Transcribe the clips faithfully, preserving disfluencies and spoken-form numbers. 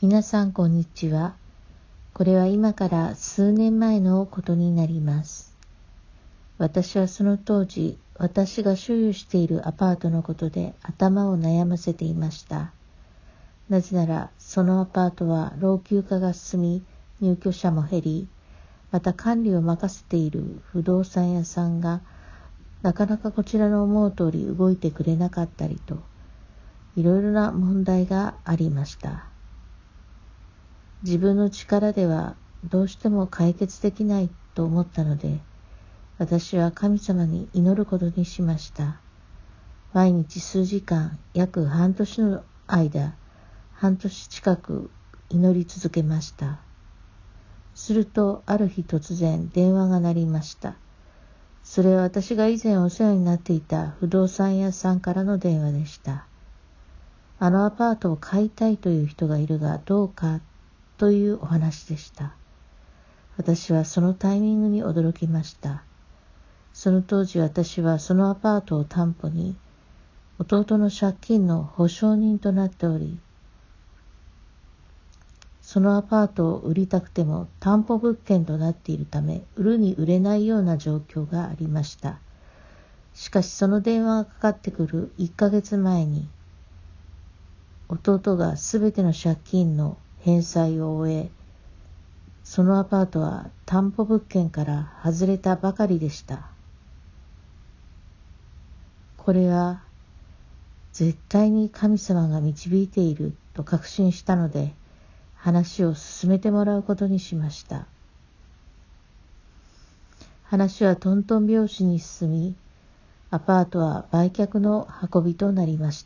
皆さんこんにちは。これは今から数年前のことになります。私はその当時、私が所有しているアパートのことで頭を悩ませていました。なぜなら、そのアパートは老朽化が進み、入居者も減り、また管理を任せている不動産屋さんがなかなかこちらの思う通り動いてくれなかったりと、いろいろな問題がありました。自分の力ではどうしても解決できないと思ったので、私は神様に祈ることにしました。毎日数時間、約半年の間、半年近く祈り続けました。すると、ある日突然電話が鳴りました。それは私が以前お世話になっていた不動産屋さんからの電話でした。あのアパートを買いたいという人がいるがどうかというお話でした。私はそのタイミングに驚きました。その当時私はそのアパートを担保に弟の借金の保証人となっており、そのアパートを売りたくても担保物件となっているため売るに売れないような状況がありました。しかしその電話がかかってくるいっかげつまえに弟がすべての借金の返済を終え、そのアパートは担保物件から外れたばかりでした。これは絶対に神様が導いていると確信したので、話を進めてもらうことにしました。話はトントン拍子に進み、アパートは売却の運びとなりました。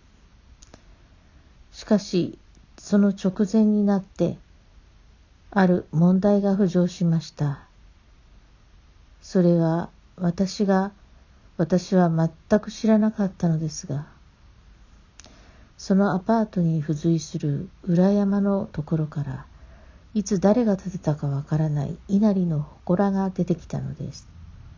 しかし、その直前になって、ある問題が浮上しました。それは私が、私は全く知らなかったのですが、そのアパートに付随する裏山のところから、いつ誰が建てたかわからない稲荷の祠が出てきたのです。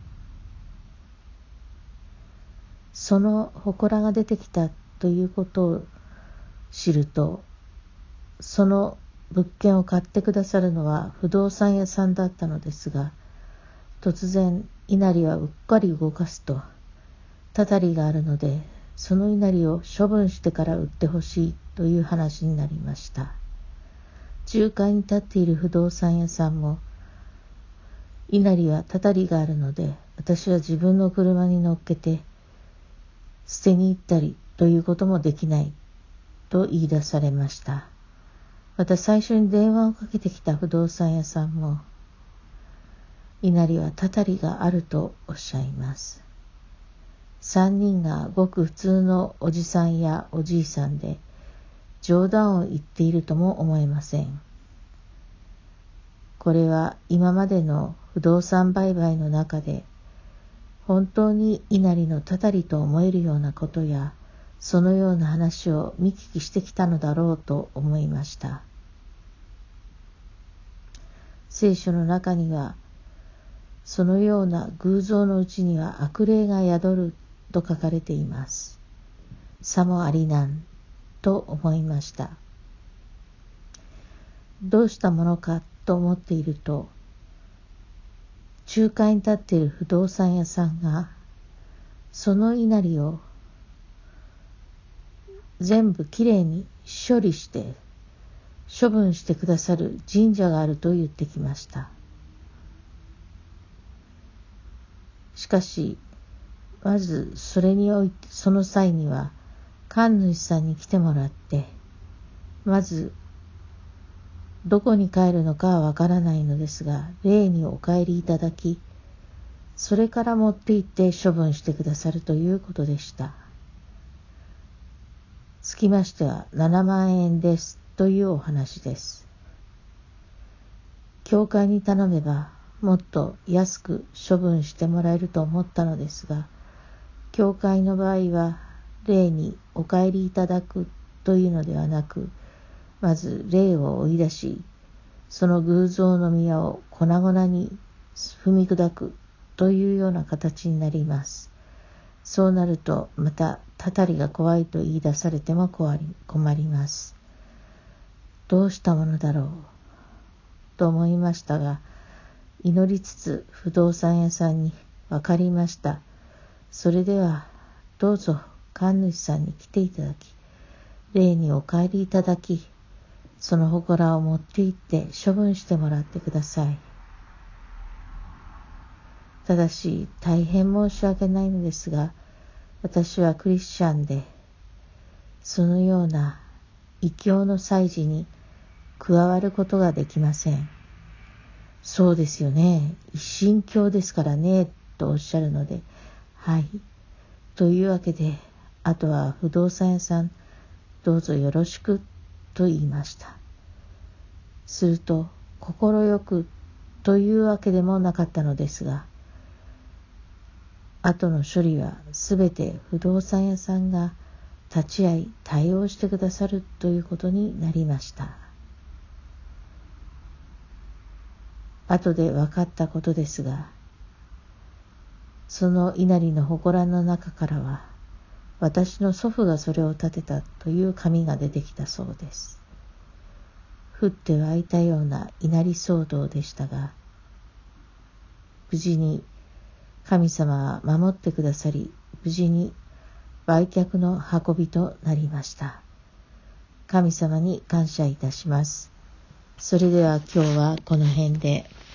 その祠が出てきたということを知ると、その物件を買ってくださるのは不動産屋さんだったのですが、突然稲荷はうっかり動かすと、たたりがあるので、その稲荷を処分してから売ってほしいという話になりました。仲介に立っている不動産屋さんも、稲荷はたたりがあるので、私は自分の車に乗っけて捨てに行ったりということもできないと言い出されました。また最初に電話をかけてきた不動産屋さんも、稲荷はたたりがあるとおっしゃいます。三人がごく普通のおじさんやおじいさんで、冗談を言っているとも思えません。これは今までの不動産売買の中で、本当に稲荷のたたりと思えるようなことや、そのような話を見聞きしてきたのだろうと思いました。聖書の中には、そのような偶像のうちには悪霊が宿ると書かれています。さもありなんと思いました。どうしたものかと思っていると、仲介に立っている不動産屋さんが、その稲荷を全部きれいに処理して処分してくださる神社があると言ってきました。しかし、まずそれにおいて、その際には神主さんに来てもらって、まずどこに帰るのかはわからないのですが、霊にお帰りいただき、それから持って行って処分してくださるということでした。つきましてはななまんえんですというお話です。教会に頼めばもっと安く処分してもらえると思ったのですが、教会の場合は霊にお帰りいただくというのではなく、まず霊を追い出し、その偶像の宮を粉々に踏み砕くというような形になります。そうなるとまたたたりが怖いと言い出されても困ります。 どうしたものだろうと思いましたが、祈りつつ不動産屋さんに、わかりました。それではどうぞ神主さんに来ていただき、霊にお帰りいただき、その祠を持って行って処分してもらってください。ただし大変申し訳ないのですが、私はクリスチャンで、そのような異教の祭事に加わることができません。そうですよね。一神教ですからね、とおっしゃるので、はい。というわけで、あとは不動産屋さん、どうぞよろしく、と言いました。すると、心よくというわけでもなかったのですが、後の処理はすべて不動産屋さんが立ち会い対応してくださるということになりました。後で分かったことですが、その稲荷の祠の中からは、私の祖父がそれを建てたという紙が出てきたそうです。降って湧いたような稲荷騒動でしたが、無事に神様は守ってくださり、無事に売却の運びとなりました。神様に感謝いたします。それでは今日はこの辺で。